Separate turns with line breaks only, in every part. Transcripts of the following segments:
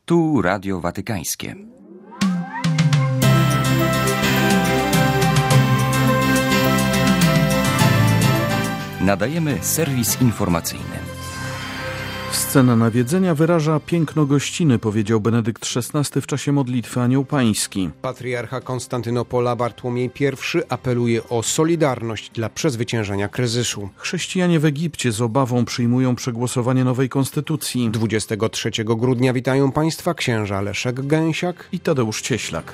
Tu Radio Watykańskie. Nadajemy serwis informacyjny.
Scena nawiedzenia wyraża piękno gościny, powiedział Benedykt XVI w czasie modlitwy Anioł Pański.
Patriarcha Konstantynopola Bartłomiej I apeluje o solidarność dla przezwyciężenia kryzysu.
Chrześcijanie w Egipcie z obawą przyjmują przegłosowanie nowej konstytucji.
23 grudnia witają Państwa księża Leszek Gęsiak
i Tadeusz Cieślak.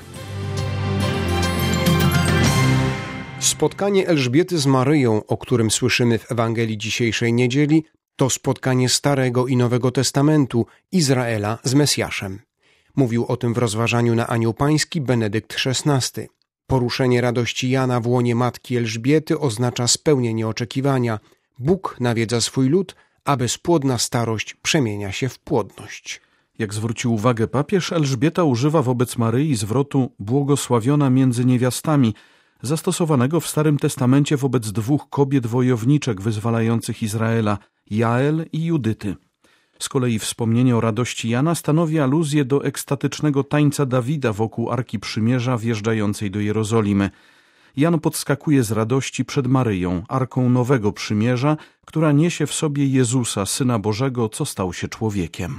Spotkanie Elżbiety z Maryją, o którym słyszymy w Ewangelii dzisiejszej niedzieli, to spotkanie Starego i Nowego Testamentu Izraela z Mesjaszem. Mówił o tym w rozważaniu na Anioł Pański Benedykt XVI. Poruszenie radości Jana w łonie matki Elżbiety oznacza spełnienie oczekiwania. Bóg nawiedza swój lud, a bezpłodna starość przemienia się w płodność.
Jak zwrócił uwagę papież, Elżbieta używa wobec Maryi zwrotu błogosławiona między niewiastami, zastosowanego w Starym Testamencie wobec dwóch kobiet wojowniczek wyzwalających Izraela, Jael i Judyty. Z kolei wspomnienie o radości Jana stanowi aluzję do ekstatycznego tańca Dawida wokół Arki Przymierza wjeżdżającej do Jerozolimy. Jan podskakuje z radości przed Maryją, Arką Nowego Przymierza, która niesie w sobie Jezusa, Syna Bożego, co stał się człowiekiem.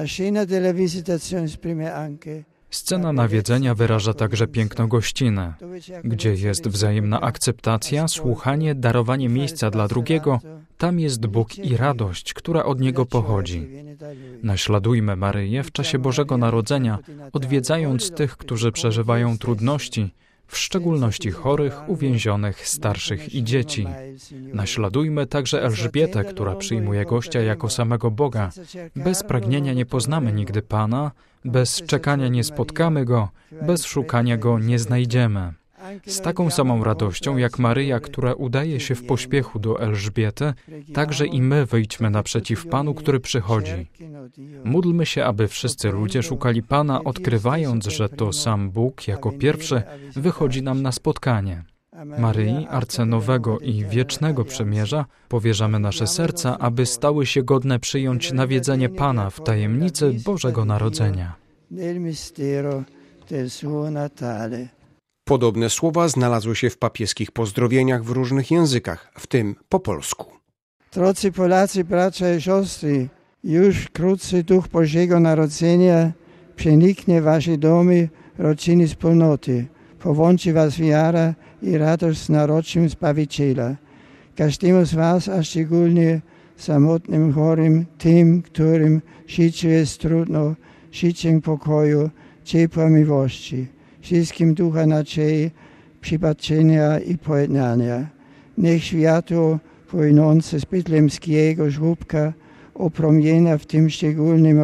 Scena nawiedzenia wyraża także piękno gościny, gdzie jest wzajemna akceptacja, słuchanie, darowanie miejsca dla drugiego. Tam jest Bóg i radość, która od Niego pochodzi. Naśladujmy Maryję w czasie Bożego Narodzenia, odwiedzając tych, którzy przeżywają trudności, w szczególności chorych, uwięzionych, starszych i dzieci. Naśladujmy także Elżbietę, która przyjmuje gościa jako samego Boga. Bez pragnienia nie poznamy nigdy Pana, bez czekania nie spotkamy Go, bez szukania Go nie znajdziemy. Z taką samą radością jak Maryja, która udaje się w pośpiechu do Elżbiety, także i my wyjdźmy naprzeciw Panu, który przychodzi. Módlmy się, aby wszyscy ludzie szukali Pana, odkrywając, że to sam Bóg jako pierwszy wychodzi nam na spotkanie. Maryi, Arce Nowego i Wiecznego Przymierza, powierzamy nasze serca, aby stały się godne przyjąć nawiedzenie Pana w tajemnicy Bożego Narodzenia.
Podobne słowa znalazły się w papieskich pozdrowieniach w różnych językach, w tym po polsku.
Drodzy Polacy, bracia i siostry, już wkrótce Duch Bożego Narodzenia przeniknie wasze domy, rodziny, wspólnoty. Powłączy was wiara i radość z narodzin Zbawiciela. Każdemu z was, a szczególnie samotnym, chorym, tym, którym życie jest trudno, życiem pokoju, ciepła miłości. Wszystkim ducha nadziei, przybaczenia i pojednania. Niech światło płynące z betlemskiego żłóbka opromienia w tym szczególnym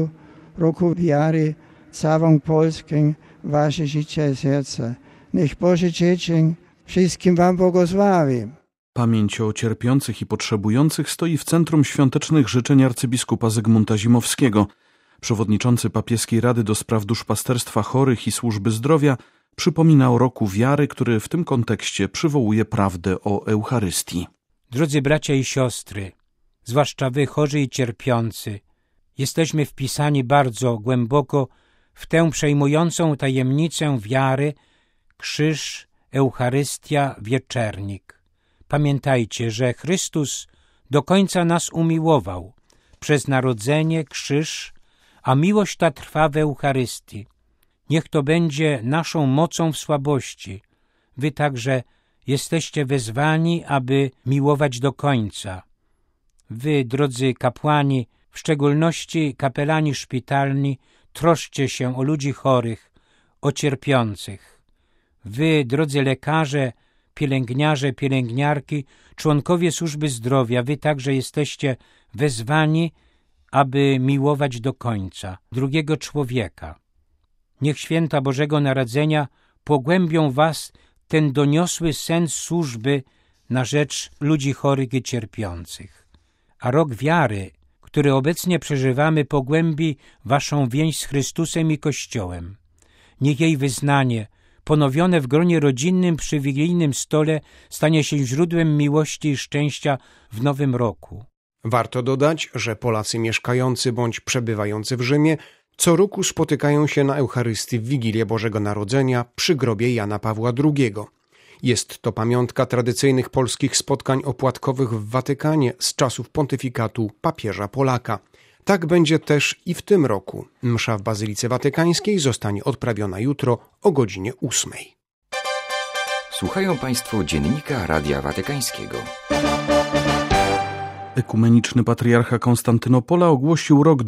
roku wiary, całą Polskę, wasze życie i serca. Niech Boże dziecię wszystkim wam błogosławi.
Pamięć o cierpiących i potrzebujących stoi w centrum świątecznych życzeń arcybiskupa Zygmunta Zimowskiego. Przewodniczący Papieskiej Rady do Spraw Duszpasterstwa Chorych i Służby Zdrowia przypomina o roku wiary, który w tym kontekście przywołuje prawdę o Eucharystii.
Drodzy bracia i siostry, zwłaszcza wy chorzy i cierpiący, jesteśmy wpisani bardzo głęboko w tę przejmującą tajemnicę wiary, krzyż, Eucharystia, wieczernik. Pamiętajcie, że Chrystus do końca nas umiłował przez narodzenie, krzyż, a miłość ta trwa w Eucharystii. Niech to będzie naszą mocą w słabości. Wy także jesteście wezwani, aby miłować do końca. Wy, drodzy kapłani, w szczególności kapelani szpitalni, troszczcie się o ludzi chorych, o cierpiących. Wy, drodzy lekarze, pielęgniarze, pielęgniarki, członkowie służby zdrowia, wy także jesteście wezwani, aby miłować do końca drugiego człowieka. Niech święta Bożego Narodzenia pogłębią was ten doniosły sens służby na rzecz ludzi chorych i cierpiących. A rok wiary, który obecnie przeżywamy, pogłębi waszą więź z Chrystusem i Kościołem. Niech jej wyznanie, ponowione w gronie rodzinnym przy wigilijnym stole, stanie się źródłem miłości i szczęścia w nowym roku.
Warto dodać, że Polacy mieszkający bądź przebywający w Rzymie Co roku spotykają się na Eucharystii w Wigilię Bożego Narodzenia przy grobie Jana Pawła II. Jest to pamiątka tradycyjnych polskich spotkań opłatkowych w Watykanie z czasów pontyfikatu papieża Polaka. Tak będzie też i w tym roku. Msza w Bazylice Watykańskiej zostanie odprawiona jutro o godzinie 8.
Słuchają Państwo Dziennika Radia Watykańskiego.
Ekumeniczny patriarcha Konstantynopola ogłosił rok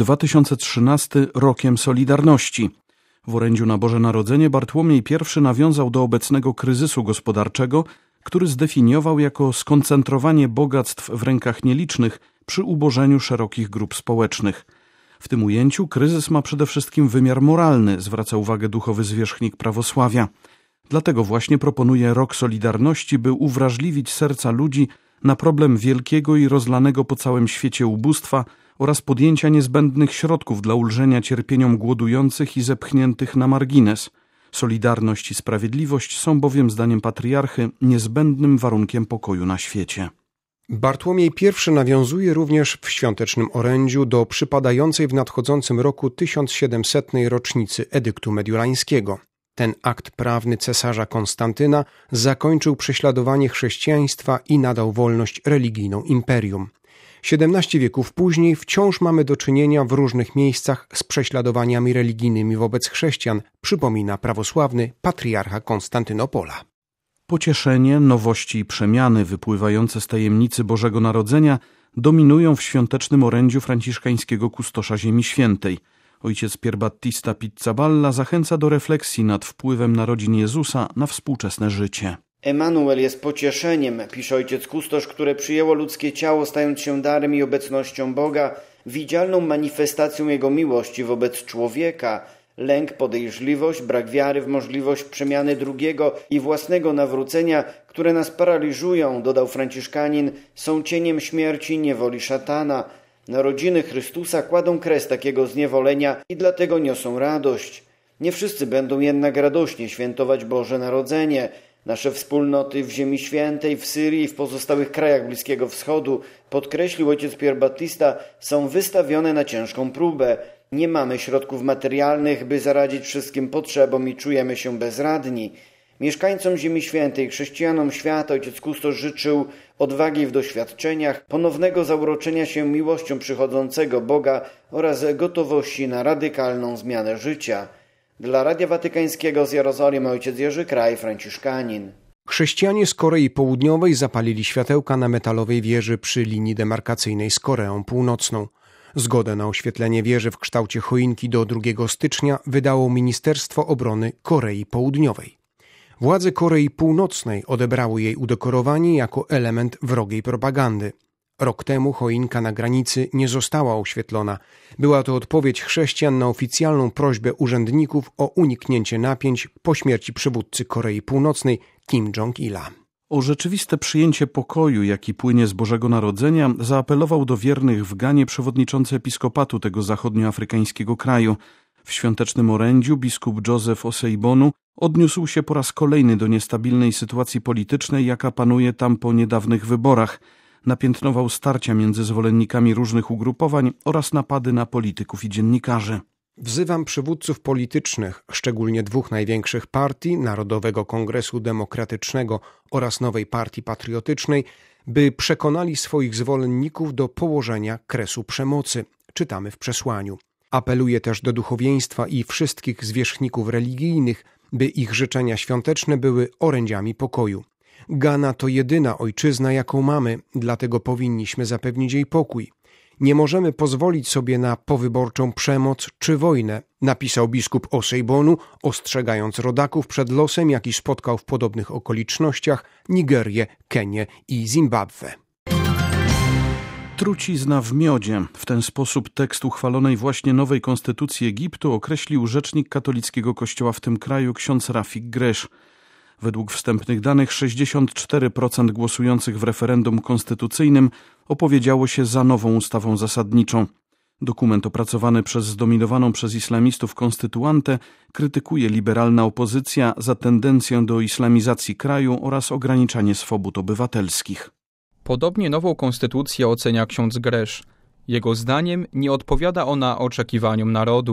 2013 rokiem Solidarności. W orędziu na Boże Narodzenie Bartłomiej I nawiązał do obecnego kryzysu gospodarczego, który zdefiniował jako skoncentrowanie bogactw w rękach nielicznych przy ubożeniu szerokich grup społecznych. W tym ujęciu kryzys ma przede wszystkim wymiar moralny, zwraca uwagę duchowy zwierzchnik prawosławia. Dlatego właśnie proponuje rok Solidarności, by uwrażliwić serca ludzi na problem wielkiego i rozlanego po całym świecie ubóstwa oraz podjęcia niezbędnych środków dla ulżenia cierpieniom głodujących i zepchniętych na margines. Solidarność i sprawiedliwość są bowiem, zdaniem patriarchy, niezbędnym warunkiem pokoju na świecie.
Bartłomiej I nawiązuje również w świątecznym orędziu do przypadającej w nadchodzącym roku 1700. rocznicy edyktu mediolańskiego. Ten akt prawny cesarza Konstantyna zakończył prześladowanie chrześcijaństwa i nadał wolność religijną imperium. 17 wieków później wciąż mamy do czynienia w różnych miejscach z prześladowaniami religijnymi wobec chrześcijan, przypomina prawosławny patriarcha Konstantynopola.
Pocieszenie, nowości i przemiany wypływające z tajemnicy Bożego Narodzenia dominują w świątecznym orędziu franciszkańskiego kustosza Ziemi Świętej. Ojciec Pierbattista Pizzaballa zachęca do refleksji nad wpływem narodzin Jezusa na współczesne życie.
Emanuel jest pocieszeniem, pisze ojciec kustosz, które przyjęło ludzkie ciało, stając się darem i obecnością Boga, widzialną manifestacją Jego miłości wobec człowieka. Lęk, podejrzliwość, brak wiary w możliwość przemiany drugiego i własnego nawrócenia, które nas paraliżują, dodał franciszkanin, są cieniem śmierci i niewoli szatana. Narodziny Chrystusa kładą kres takiego zniewolenia i dlatego niosą radość. Nie wszyscy będą jednak radośnie świętować Boże Narodzenie. Nasze wspólnoty w Ziemi Świętej, w Syrii i w pozostałych krajach Bliskiego Wschodu, podkreślił ojciec Pierbattista, są wystawione na ciężką próbę. Nie mamy środków materialnych, by zaradzić wszystkim potrzebom i czujemy się bezradni. Mieszkańcom Ziemi Świętej, chrześcijanom świata ojciec kustosz życzył odwagi w doświadczeniach, ponownego zauroczenia się miłością przychodzącego Boga oraz gotowości na radykalną zmianę życia. Dla Radia Watykańskiego z Jerozolimy ojciec Jerzy Kraj, franciszkanin.
Chrześcijanie z Korei Południowej zapalili światełka na metalowej wieży przy linii demarkacyjnej z Koreą Północną. Zgodę na oświetlenie wieży w kształcie choinki do 2 stycznia wydało Ministerstwo Obrony Korei Południowej. Władze Korei Północnej odebrały jej udekorowanie jako element wrogiej propagandy. Rok temu choinka na granicy nie została oświetlona. Była to odpowiedź chrześcijan na oficjalną prośbę urzędników o uniknięcie napięć po śmierci przywódcy Korei Północnej Kim Jong-ila.
O rzeczywiste przyjęcie pokoju, jaki płynie z Bożego Narodzenia, zaapelował do wiernych w Ganie przewodniczący episkopatu tego zachodnioafrykańskiego kraju. W świątecznym orędziu biskup Joseph Oseibonu odniósł się po raz kolejny do niestabilnej sytuacji politycznej, jaka panuje tam po niedawnych wyborach. Napiętnował starcia między zwolennikami różnych ugrupowań oraz napady na polityków i dziennikarzy.
Wzywam przywódców politycznych, szczególnie 2 największych partii, Narodowego Kongresu Demokratycznego oraz Nowej Partii Patriotycznej, by przekonali swoich zwolenników do położenia kresu przemocy, czytamy w przesłaniu. Apeluję też do duchowieństwa i wszystkich zwierzchników religijnych, by ich życzenia świąteczne były orędziami pokoju. Gana to jedyna ojczyzna, jaką mamy, dlatego powinniśmy zapewnić jej pokój. Nie możemy pozwolić sobie na powyborczą przemoc czy wojnę, napisał biskup Oseibonu, ostrzegając rodaków przed losem, jaki spotkał w podobnych okolicznościach Nigerię, Kenię i Zimbabwe.
Trucizna w miodzie. W ten sposób tekst uchwalonej właśnie nowej konstytucji Egiptu określił rzecznik katolickiego kościoła w tym kraju ksiądz Rafik Gresz. Według wstępnych danych 64% głosujących w referendum konstytucyjnym opowiedziało się za nową ustawą zasadniczą. Dokument opracowany przez zdominowaną przez islamistów konstytuantę krytykuje liberalna opozycja za tendencję do islamizacji kraju oraz ograniczanie swobód obywatelskich.
Podobnie nową konstytucję ocenia ksiądz Gresz. Jego zdaniem nie odpowiada ona oczekiwaniom narodu.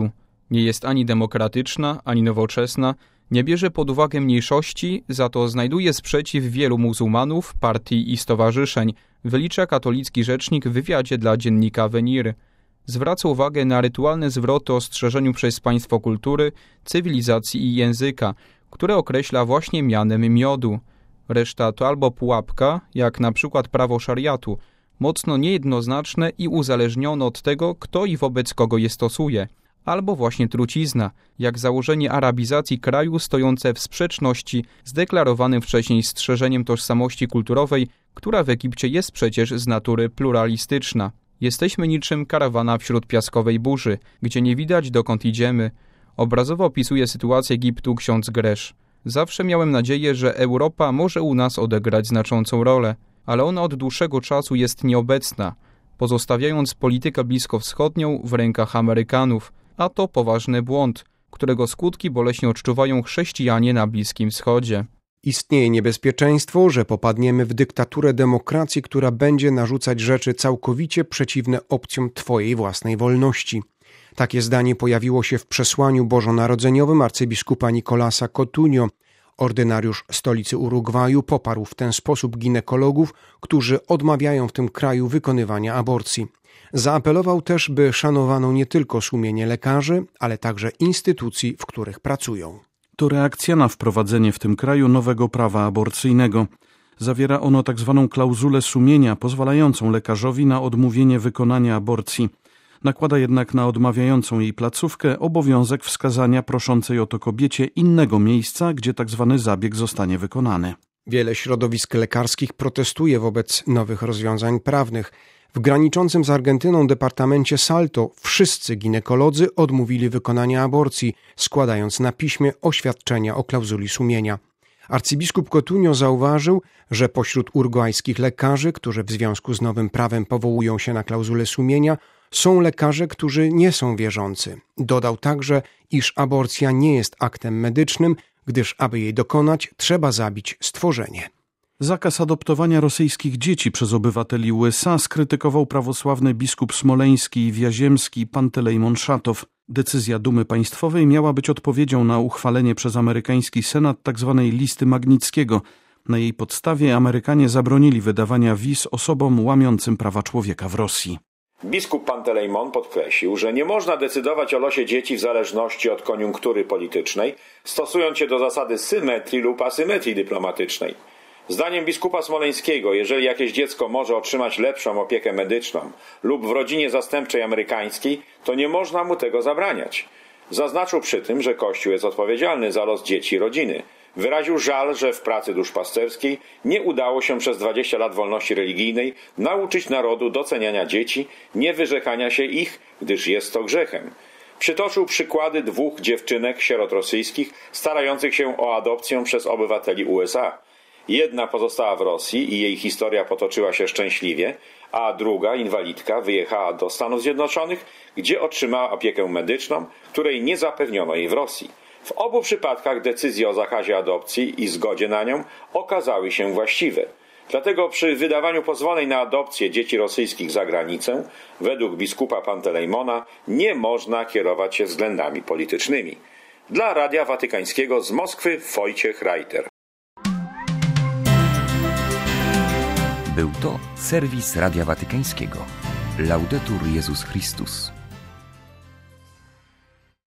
Nie jest ani demokratyczna, ani nowoczesna, nie bierze pod uwagę mniejszości, za to znajduje sprzeciw wielu muzułmanów, partii i stowarzyszeń, wylicza katolicki rzecznik w wywiadzie dla dziennika Avenir. Zwraca uwagę na rytualne zwroty o strzeżeniu przez państwo kultury, cywilizacji i języka, które określa właśnie mianem miodu. Reszta to albo pułapka, jak na przykład prawo szariatu, mocno niejednoznaczne i uzależnione od tego, kto i wobec kogo je stosuje, albo właśnie trucizna, jak założenie arabizacji kraju stojące w sprzeczności z deklarowanym wcześniej strzeżeniem tożsamości kulturowej, która w Egipcie jest przecież z natury pluralistyczna. Jesteśmy niczym karawana wśród piaskowej burzy, gdzie nie widać dokąd idziemy. Obrazowo opisuje sytuację Egiptu ksiądz Gresz. Zawsze miałem nadzieję, że Europa może u nas odegrać znaczącą rolę, ale ona od dłuższego czasu jest nieobecna, pozostawiając politykę bliskowschodnią w rękach Amerykanów, a to poważny błąd, którego skutki boleśnie odczuwają chrześcijanie na Bliskim Wschodzie.
Istnieje niebezpieczeństwo, że popadniemy w dyktaturę demokracji, która będzie narzucać rzeczy całkowicie przeciwne opcjom Twojej własnej wolności. Takie zdanie pojawiło się w przesłaniu bożonarodzeniowym arcybiskupa Nicolasa Coutinho. Ordynariusz stolicy Urugwaju poparł w ten sposób ginekologów, którzy odmawiają w tym kraju wykonywania aborcji. Zaapelował też, by szanowano nie tylko sumienie lekarzy, ale także instytucji, w których pracują.
To reakcja na wprowadzenie w tym kraju nowego prawa aborcyjnego. Zawiera ono tzw. klauzulę sumienia, pozwalającą lekarzowi na odmówienie wykonania aborcji. Nakłada jednak na odmawiającą jej placówkę obowiązek wskazania proszącej o to kobiecie innego miejsca, gdzie tzw. zabieg zostanie wykonany.
Wiele środowisk lekarskich protestuje wobec nowych rozwiązań prawnych. W graniczącym z Argentyną departamencie Salto wszyscy ginekolodzy odmówili wykonania aborcji, składając na piśmie oświadczenia o klauzuli sumienia. Arcybiskup Coutinho zauważył, że pośród urugwajskich lekarzy, którzy w związku z nowym prawem powołują się na klauzulę sumienia, są lekarze, którzy nie są wierzący. Dodał także, iż aborcja nie jest aktem medycznym, gdyż aby jej dokonać, trzeba zabić stworzenie.
Zakaz adoptowania rosyjskich dzieci przez obywateli USA skrytykował prawosławny biskup smoleński i wiaziemski Pantelejmon Szatow. Decyzja Dumy Państwowej miała być odpowiedzią na uchwalenie przez amerykański Senat tzw. listy Magnickiego. Na jej podstawie Amerykanie zabronili wydawania wiz osobom łamiącym prawa człowieka w Rosji.
Biskup Pantelejmon podkreślił, że nie można decydować o losie dzieci w zależności od koniunktury politycznej, stosując się do zasady symetrii lub asymetrii dyplomatycznej. Zdaniem biskupa smoleńskiego, jeżeli jakieś dziecko może otrzymać lepszą opiekę medyczną lub w rodzinie zastępczej amerykańskiej, to nie można mu tego zabraniać. Zaznaczył przy tym, że Kościół jest odpowiedzialny za los dzieci i rodziny. Wyraził żal, że w pracy duszpasterskiej nie udało się przez 20 lat wolności religijnej nauczyć narodu doceniania dzieci, nie wyrzekania się ich, gdyż jest to grzechem. Przytoczył przykłady 2 dziewczynek sierot rosyjskich starających się o adopcję przez obywateli USA. Jedna pozostała w Rosji i jej historia potoczyła się szczęśliwie, a druga, inwalidka, wyjechała do Stanów Zjednoczonych, gdzie otrzymała opiekę medyczną, której nie zapewniono jej w Rosji. W obu przypadkach decyzje o zakazie adopcji i zgodzie na nią okazały się właściwe. Dlatego przy wydawaniu pozwoleń na adopcję dzieci rosyjskich za granicę, według biskupa Pantelejmona, nie można kierować się względami politycznymi. Dla Radia Watykańskiego z Moskwy Wojciech Reiter.
Był to serwis Radia Watykańskiego. Laudetur Jezus Chrystus.